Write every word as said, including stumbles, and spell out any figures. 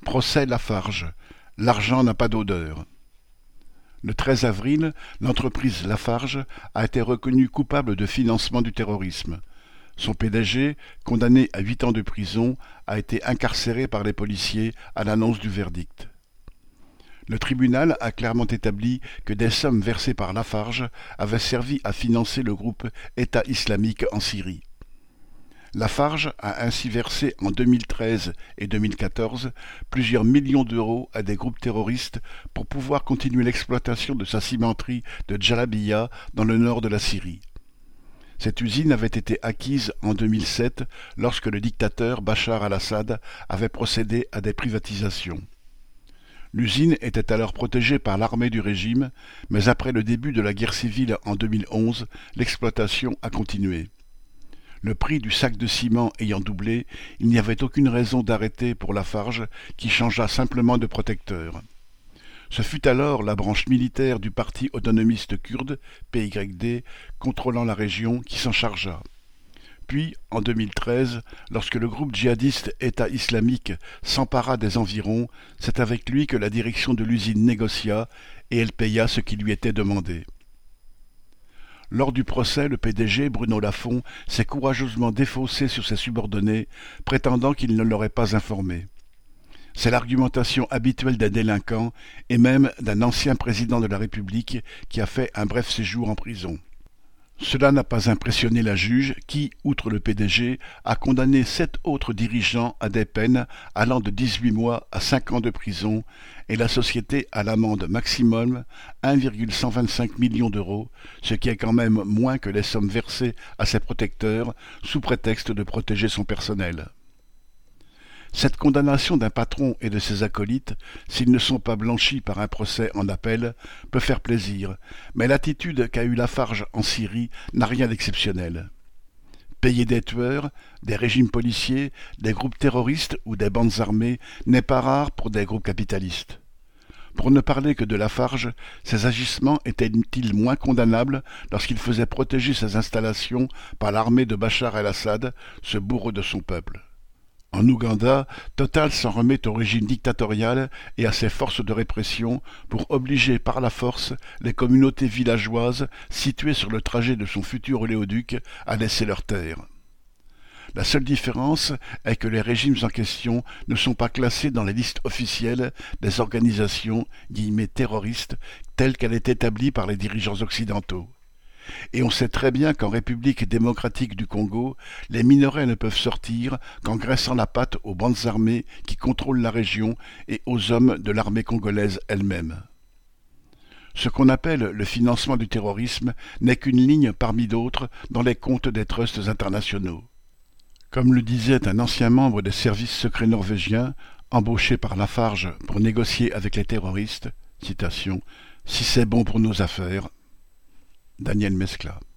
Procès Lafarge. L'argent n'a pas d'odeur. Le treize avril, l'entreprise Lafarge a été reconnue coupable de financement du terrorisme. Son P D G, condamné à huit ans de prison, a été incarcéré par les policiers à l'annonce du verdict. Le tribunal a clairement établi que des sommes versées par Lafarge avaient servi à financer le groupe État islamique en Syrie. Lafarge a ainsi versé en deux mille treize et deux mille quatorze plusieurs millions d'euros à des groupes terroristes pour pouvoir continuer l'exploitation de sa cimenterie de Djalabiya dans le nord de la Syrie. Cette usine avait été acquise en deux mille sept lorsque le dictateur Bachar al-Assad avait procédé à des privatisations. L'usine était alors protégée par l'armée du régime, mais après le début de la guerre civile en deux mille onze, l'exploitation a continué. Le prix du sac de ciment ayant doublé, il n'y avait aucune raison d'arrêter pour Lafarge, qui changea simplement de protecteur. Ce fut alors la branche militaire du parti autonomiste kurde, P Y D, contrôlant la région, qui s'en chargea. Puis, en deux mille treize, lorsque le groupe djihadiste État islamique s'empara des environs, c'est avec lui que la direction de l'usine négocia, et elle paya ce qui lui était demandé. Lors du procès, le P D G, Bruno Lafont, s'est courageusement défaussé sur ses subordonnés, prétendant qu'il ne l'aurait pas informé. C'est l'argumentation habituelle des délinquants, et même d'un ancien président de la République qui a fait un bref séjour en prison. Cela n'a pas impressionné la juge qui, outre le P D G, a condamné sept autres dirigeants à des peines allant de dix-huit mois à cinq ans de prison et la société à l'amende maximum un virgule cent vingt-cinq millions d'euros, ce qui est quand même moins que les sommes versées à ses protecteurs sous prétexte de protéger son personnel. Cette condamnation d'un patron et de ses acolytes, s'ils ne sont pas blanchis par un procès en appel, peut faire plaisir, mais l'attitude qu'a eue Lafarge en Syrie n'a rien d'exceptionnel. Payer des tueurs, des régimes policiers, des groupes terroristes ou des bandes armées n'est pas rare pour des groupes capitalistes. Pour ne parler que de Lafarge, ses agissements étaient-ils moins condamnables lorsqu'il faisait protéger ses installations par l'armée de Bachar el-Assad, ce bourreau de son peuple? En Ouganda, Total s'en remet au régime dictatorial et à ses forces de répression pour obliger par la force les communautés villageoises situées sur le trajet de son futur oléoduc à laisser leurs terres. La seule différence est que les régimes en question ne sont pas classés dans les listes officielles des organisations guillemets terroristes telles qu'elles est établie par les dirigeants occidentaux. Et on sait très bien qu'en République démocratique du Congo, les minerais ne peuvent sortir qu'en graissant la patte aux bandes armées qui contrôlent la région et aux hommes de l'armée congolaise elle-même. Ce qu'on appelle le financement du terrorisme n'est qu'une ligne parmi d'autres dans les comptes des trusts internationaux. Comme le disait un ancien membre des services secrets norvégiens, embauché par Lafarge pour négocier avec les terroristes, citation, « Si c'est bon pour nos affaires », Daniel Mescla.